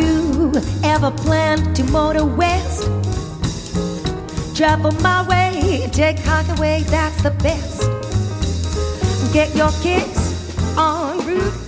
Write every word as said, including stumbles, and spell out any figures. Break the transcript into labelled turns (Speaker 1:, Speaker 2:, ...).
Speaker 1: you ever plan to motor west? Travel my way, take Rockaway, that's the best. Get your kicks on Route